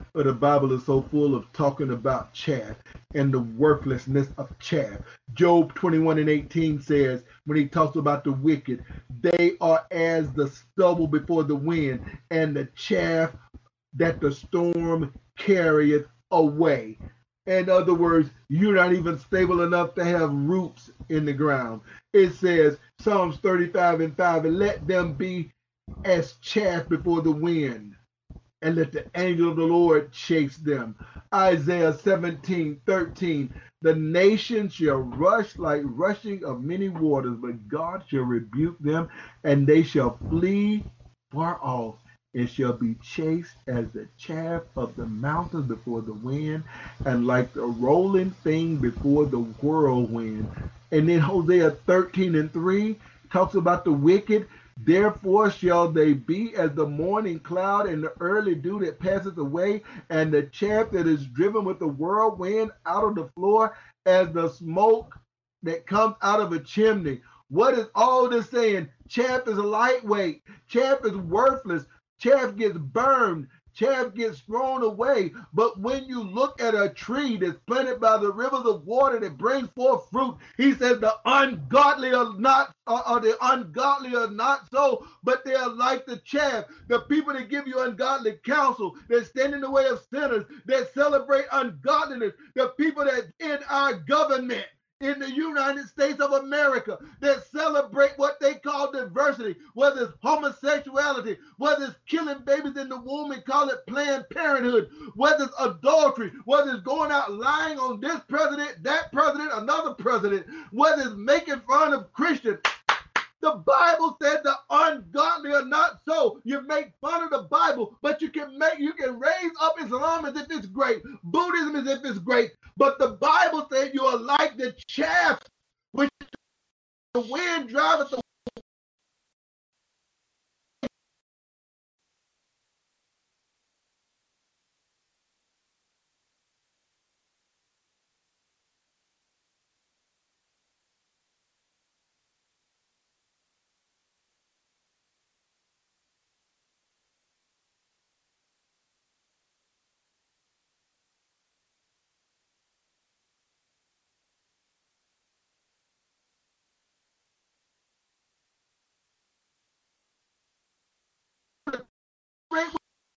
But the Bible is so full of talking about chaff and the worthlessness of chaff. Job twenty-one and eighteen says, when he talks about the wicked, they are as the stubble before the wind and the chaff that the storm carrieth away. In other words, you're not even stable enough to have roots in the ground. It says, Psalms thirty-five and five, and let them be as chaff before the wind, and let the angel of the Lord chase them. Isaiah seventeen, thirteen, the nations shall rush like rushing of many waters, but God shall rebuke them, and they shall flee far off, and shall be chased as the chaff of the mountains before the wind, and like the rolling thing before the whirlwind. And then Hosea thirteen and three talks about the wicked. Therefore shall they be as the morning cloud and the early dew that passeth away, and the chaff that is driven with the whirlwind out of the floor, as the smoke that comes out of a chimney. What is all this saying? Chaff is lightweight. Chaff is worthless. Chaff gets burned. Chaff gets thrown away. But when you look at a tree that's planted by the rivers of water that brings forth fruit, he says the ungodly are not, or the ungodly are not so, but they are like the chaff. The people that give you ungodly counsel, that stand in the way of sinners, that celebrate ungodliness, the people that in our government, in the United States of America, that celebrate what they call diversity, whether it's homosexuality, whether it's killing babies in the womb and call it Planned Parenthood, whether it's adultery, whether it's going out lying on this president, that president, another president, whether it's making fun of Christians. The Bible said the ungodly are not so. You make fun of the Bible, but you can make you can raise up Islam as if it's great, Buddhism as if it's great. But the Bible said you are like the chaff which the wind driveth the wind.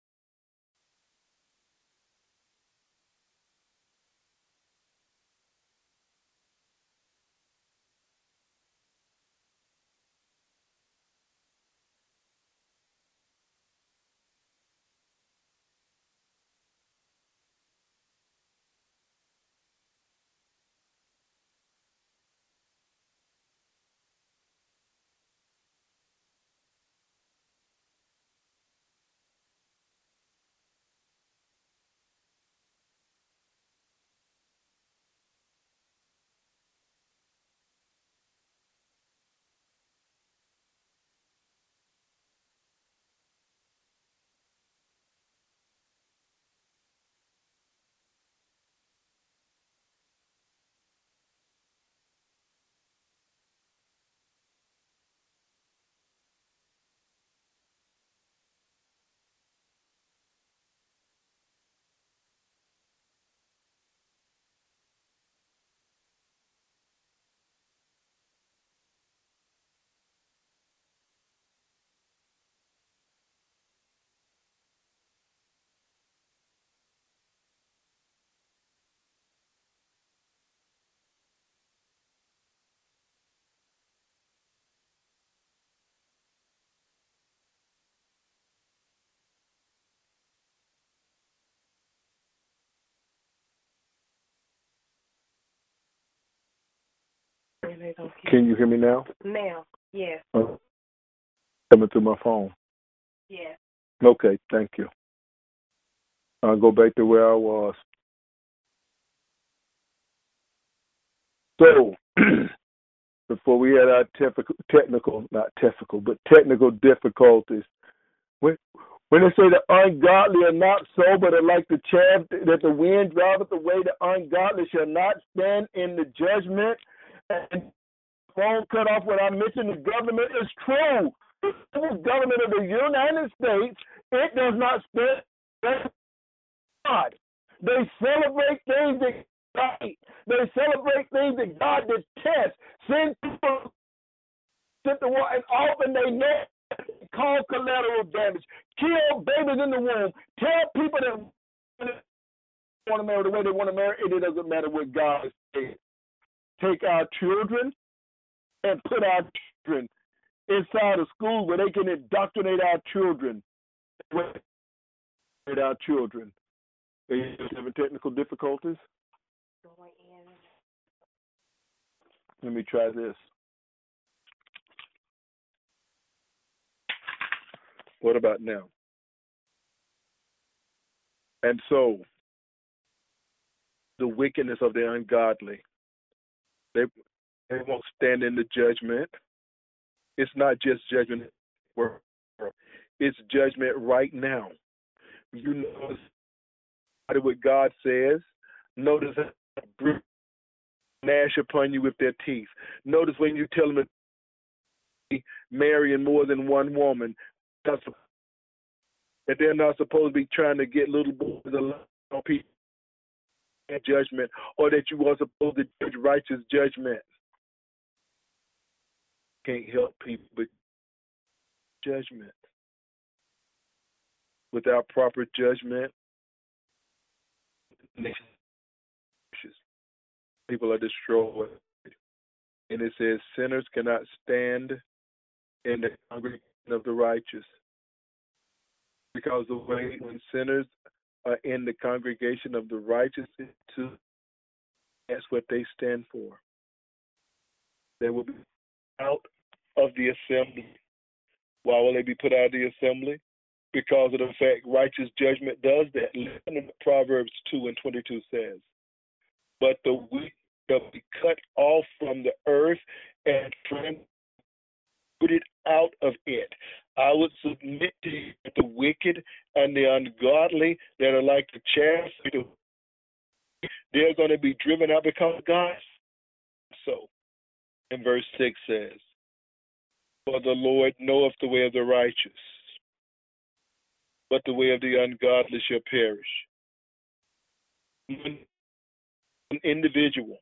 Can you hear me now? Now, yes. Uh, coming through my phone. Yes. Okay, thank you. I'll go back to where I was. So, before we had our technical, technical, not technical, but technical difficulties, when, when they say the ungodly are not so, but are like the chaff that the wind driveth away, the ungodly shall not stand in the judgment. And phone cut off when I mentioned the government is true. The government of the United States, it does not stand God. They celebrate things that God, they celebrate things that God detests. Send people to the war and often they know cause collateral damage. Kill babies in the womb. Tell people that want to marry the way they want to marry, and it doesn't matter what God says. Take our children and put our children inside a school where they can indoctrinate our children. With our children. Are you having technical difficulties? Let me try this. What about now? And so, the wickedness of the ungodly, they, they won't stand in the judgment. It's not just judgment, it's judgment right now. You notice what God says. Notice that gnash upon you with their teeth. Notice when you tell them to marry more than one woman, that they're not supposed to be trying to get little boys on people in judgment, or that you are supposed to judge righteous judgment. Can't help people but judgment. Without proper judgment, people are destroyed. And it says sinners cannot stand in the congregation of the righteous. Because the way when sinners are in the congregation of the righteous, too, that's what they stand for. They will be out of the assembly. Why will they be put out of the assembly? Because of the fact righteous judgment does that. Listen to what Proverbs two and twenty-two says. But the wicked shall be cut off from the earth and put out of it. I would submit to you that the wicked and the ungodly that are like the chaff, they're going to be driven out because of God. So, and verse six says, for the Lord knoweth the way of the righteous, but the way of the ungodly shall perish. An individual.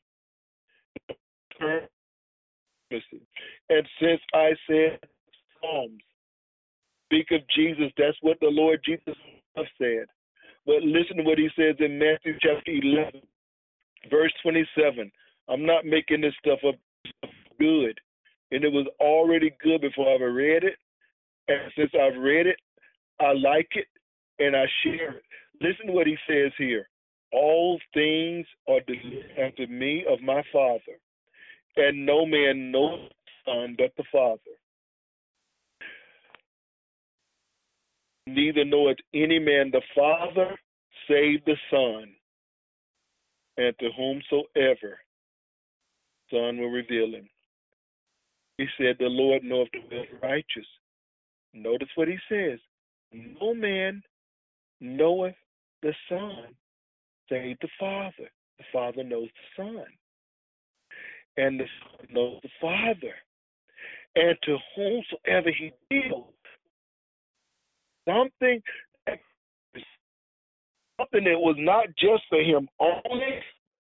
And since I said Psalms, speak of Jesus, that's what the Lord Jesus said. But listen to what he says in Matthew chapter eleven, verse twenty-seven. I'm not making this stuff up. Good. And it was already good before I ever read it. And since I've read it, I like it and I share it. Listen to what he says here. All things are delivered unto me of my Father, and no man knows the Son but the Father. Neither knoweth any man the Father save the Son, and to whomsoever the Son will reveal him. He said, the Lord knoweth the way of the righteous. Notice what he says. No man knoweth the Son save the Father. The Father knows the Son, and the Son knows the Father. And to whomsoever he deals, something that, something that was not just for him only,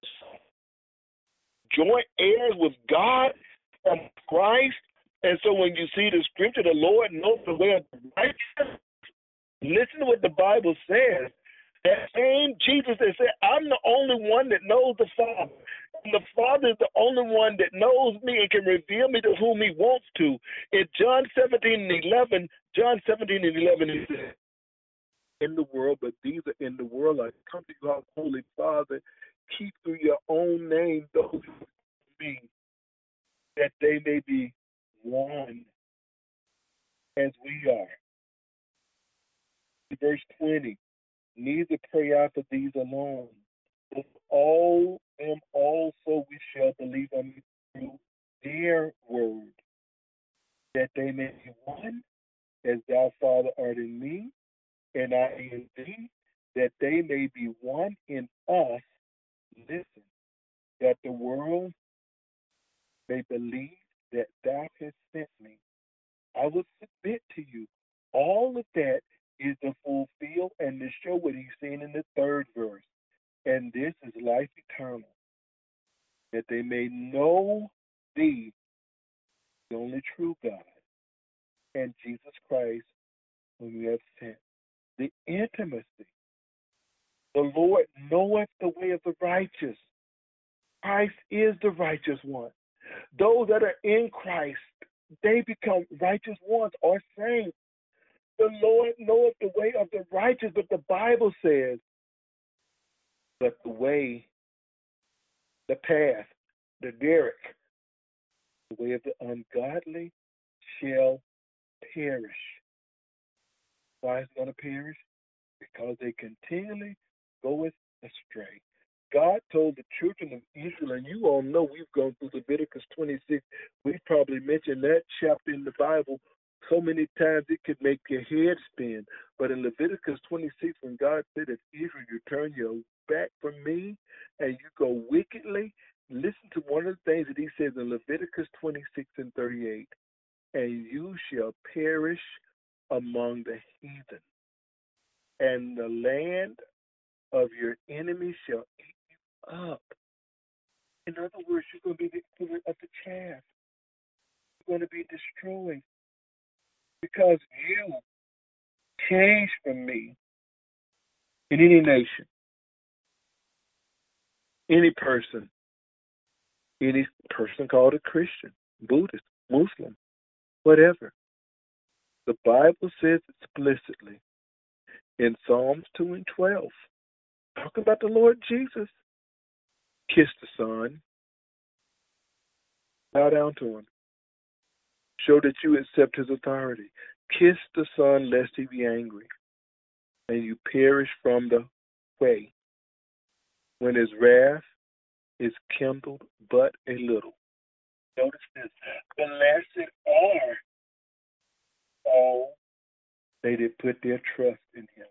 joint heirs with God and Christ. And so when you see the scripture, the Lord knows the way of the righteous. Listen to what the Bible says. That same Jesus that said, I'm the only one that knows the Father. And the Father is the only one that knows me and can reveal me to whom he wants to. In John seventeen and eleven, John seventeen and eleven, he said, in the world, but these are in the world. I come to you, our Holy Father, keep through your own name those who me, that they may be one as we are. Verse twenty, neither pray I for these alone, but all them also we shall believe on through their word, that they may be one, as thou, Father, art in me, and I in thee, that they may be one in us. Listen, that the world may believe that thou hast sent me. I will submit to you. All of that is to fulfill and to show what he's saying in the third verse. And this is life eternal, that they may know thee, the only true God, and Jesus Christ, whom you have sent. The intimacy. The Lord knoweth the way of the righteous. Christ is the righteous one. Those that are in Christ, they become righteous ones or saints. The Lord knoweth the way of the righteous, but the Bible says, but the way, the path, the derrick, the way of the ungodly shall perish. Why is it going to perish? Because they continually goeth astray. God told the children of Israel, and you all know we've gone through Leviticus twenty-six. We've probably mentioned that chapter in the Bible so many times it could make your head spin. But in Leviticus twenty-six, when God said, if Israel, you turn your back from me and you go wickedly, listen to one of the things that he says in Leviticus twenty-six and thirty-eight, and you shall perish among the heathen, and the land of your enemies shall eat you up. In other words, you're going to be the equivalent of the chaff. You're going to be destroyed because you changed from me in any nation, any person, any person called a Christian, Buddhist, Muslim, whatever. The Bible says explicitly in Psalms two and twelve, talk about the Lord Jesus. Kiss the Son. Bow down to him. Show that you accept his authority. Kiss the Son lest he be angry, and you perish from the way, when his wrath is kindled but a little. Notice this. Blessed are all they that put their trust in him.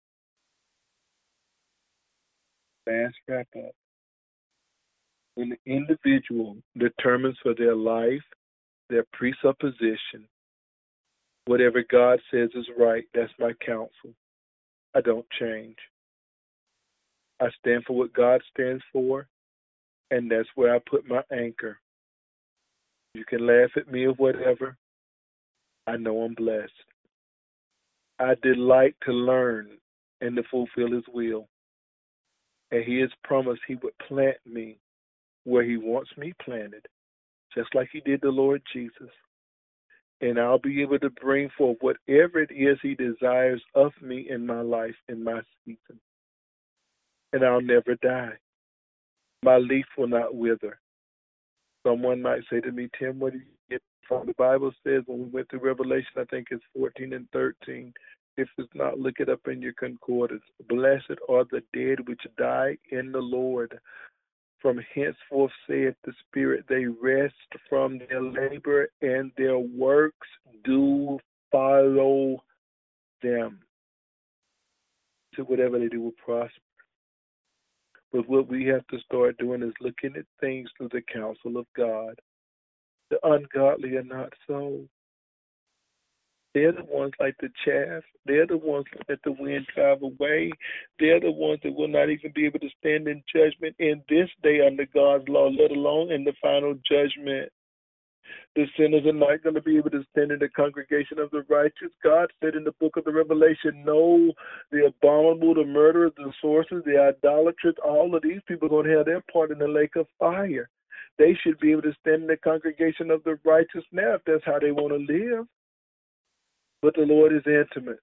Last wrap up. When the individual determines for their life, their presupposition, whatever God says is right, that's my counsel. I don't change. I stand for what God stands for, and that's where I put my anchor. You can laugh at me or whatever. I know I'm blessed. I delight to learn and to fulfill his will. And he has promised he would plant me where he wants me planted, just like he did the Lord Jesus. And I'll be able to bring forth whatever it is he desires of me in my life, in my season. And I'll never die. My leaf will not wither. Someone might say to me, Tim, what do you get from? The Bible says when we went through Revelation, I think it's fourteen and thirteen. If it's not, look it up in your concordance. Blessed are the dead which die in the Lord. From henceforth, saith the Spirit, they rest from their labor, and their works do follow them. So whatever they do will prosper. But what we have to start doing is looking at things through the counsel of God. The ungodly are not so. They're the ones like the chaff. They're the ones that let the wind drive away. They're the ones that will not even be able to stand in judgment in this day under God's law, let alone in the final judgment. The sinners are not going to be able to stand in the congregation of the righteous. God said in the book of the Revelation, no, the abominable, the murderers, the sorcerers, the idolaters, all of these people are going to have their part in the lake of fire. They should be able to stand in the congregation of the righteous now if that's how they want to live. But the Lord is intimate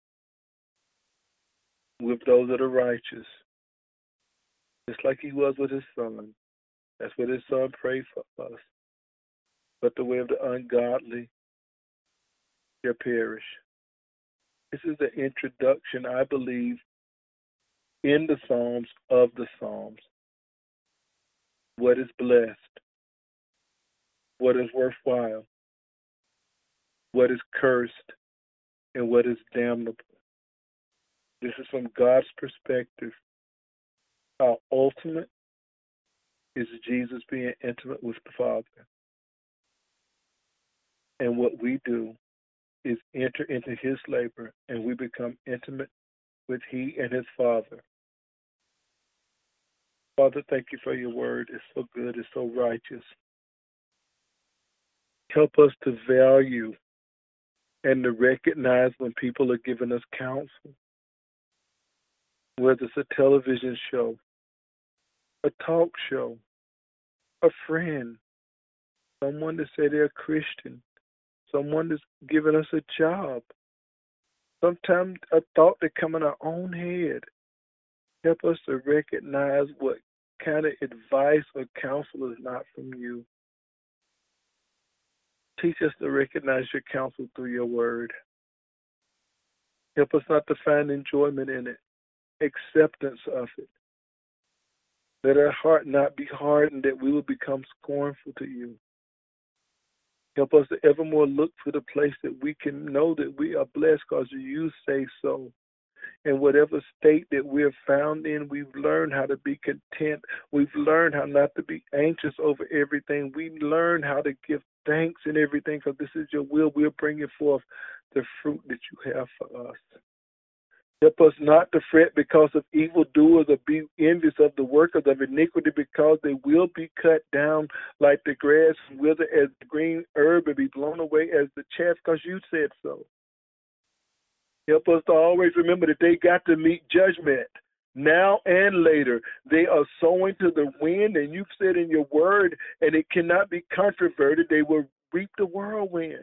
with those that are righteous, just like he was with his son. That's what his son prayed for us. But the way of the ungodly shall perish. This is the introduction, I believe, in the Psalms of the Psalms. What is blessed? What is worthwhile? What is cursed? And what is damnable? This is from God's perspective. Our ultimate is Jesus being intimate with the Father. And what we do is enter into his labor, and we become intimate with he and his Father. Father, thank you for your word. It's so good. It's so righteous. Help us to value and to recognize when people are giving us counsel, whether it's a television show, a talk show, a friend, someone that say they're a Christian, someone that's giving us a job, sometimes a thought that come in our own head. Help us to recognize what kind of advice or counsel is not from you. Teach us to recognize your counsel through your word. Help us not to find enjoyment in it, acceptance of it. Let our heart not be hardened that we will become scornful to you. Help us to evermore look for the place that we can know that we are blessed because you say so. In whatever state that we're found in, we've learned how to be content. We've learned how not to be anxious over everything. We learned how to give thanks in everything because this is your will. We're bringing forth the fruit that you have for us. Help us not to fret because of evildoers or be envious of the workers of iniquity, because they will be cut down like the grass and wither as the green herb and be blown away as the chaff, because you said so. Help us to always remember that they got to meet judgment now and later. They are sowing to the wind, and you've said in your word, and it cannot be controverted, they will reap the whirlwind.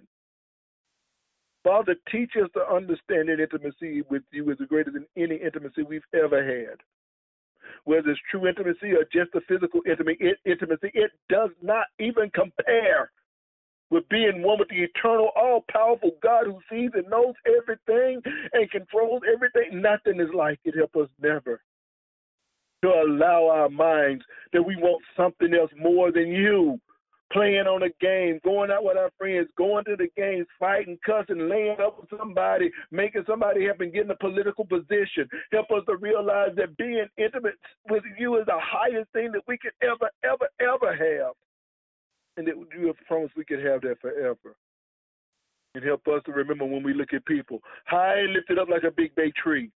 Father, teach us to understand that intimacy with you is greater than any intimacy we've ever had. Whether it's true intimacy or just a physical intimacy, it does not even compare with being one with the eternal, all-powerful God who sees and knows everything and controls everything. Nothing is like it. Help us never to allow our minds that we want something else more than you. Playing on a game, going out with our friends, going to the games, fighting, cussing, laying up with somebody, making somebody happen, getting a political position. Help us to realize that being intimate with you is the highest thing that we could ever, ever, ever have. And that you have promised we could have that forever. And help us to remember when we look at people, high and lifted up like a big bay tree,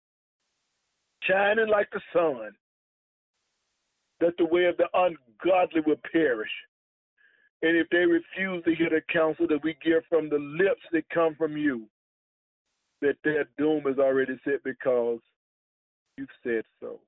shining like the sun, that the way of the ungodly will perish. And if they refuse to hear the counsel that we give from the lips that come from you, that their doom is already set because you've said so.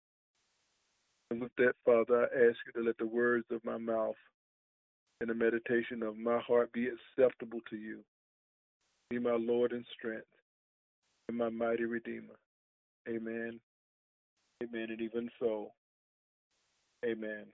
And with that, Father, I ask you to let the words of my mouth and the meditation of my heart be acceptable to you. Be my Lord and strength and my mighty Redeemer. Amen. Amen. And even so, amen.